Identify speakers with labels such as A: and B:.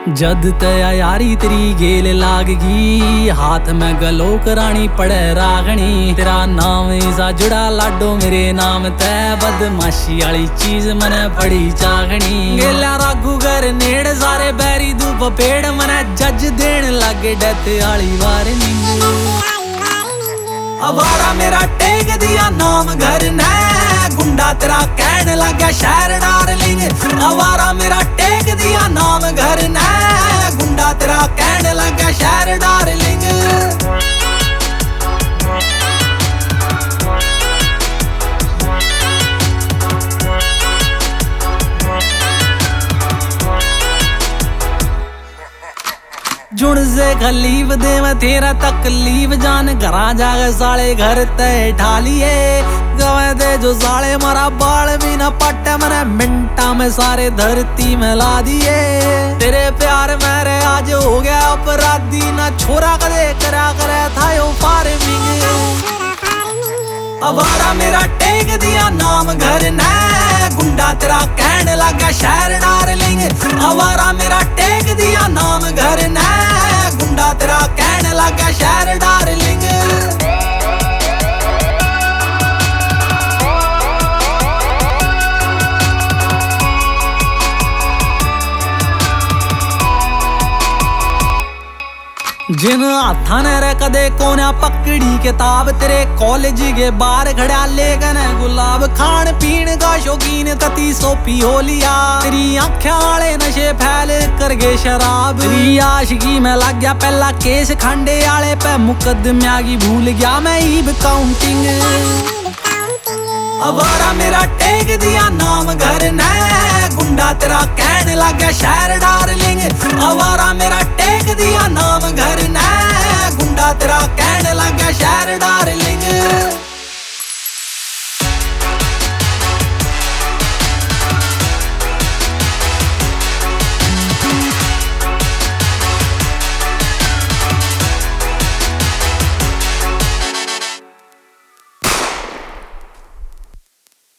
A: जद तया यारी तेरी गेल लागगी, हाथ में गलो करानी पड़े रागनी। तेरा नाम ऐसा जुड़ा लाडो मेरे नाम तै, बदमाशी वाली चीज मने बड़ी चागनी। गेला रागू घर नेड़ सारे बैरी धूप पेड़, मने जज देन लागे डेथ वाली वार्निंग। अवारा मेरा टेक दिया नाम घर ने, गुंडा तेरा कहन लगा शहर डार्लिंग। अवारा मेरा टेक दिया नाम घर ने, गुंडा तेरा कहन लगा शहर डार्लिंग। जुड़ से खलीफ दे मैं तेरा तकलीफ, जान घरा जागे साले घर तय ढालिए। गवे दे जो साले मारा बाल भी न पट्टे, मैंने मिनटा में सारे धरती में ला दिए। तेरे प्यार मेरे आज हो गया अपराधी, ना छोरा कदे करा करे था यो फार्मिंग। अवारा मेरा टेक दिया नाम घर ने, गुंडा तेरा कहन लगा शहर डार्लिंग। अवारा मेरा टेक दिया नाम घर ने, गुंडा तेरा कहन लगा शहर डार्लिंग। जिन हाथा ने रे कदे कोन्या पकड़ी किताब, तेरे कॉलेज के बाहर खड़ा लेकिन गुलाब। खान पीन का शौकीन तती सोपी हो लिया, तेरी आँखें वाले नशे फैल कर गए शराब। तेरी आशिकी में लग गया पहला केस खंडे आले पे, मुकदमिया की भूल गया मैं ईब काउंटिंग। अवारा मेरा टेक दिया नाम घर ने, गुंडा तेरा कहन लगा शहर डार्लिंग। अवारा मेरा टेक दिया नाम घर ने, गुंडा तेरा कहन लगा शहर डार्लिंग।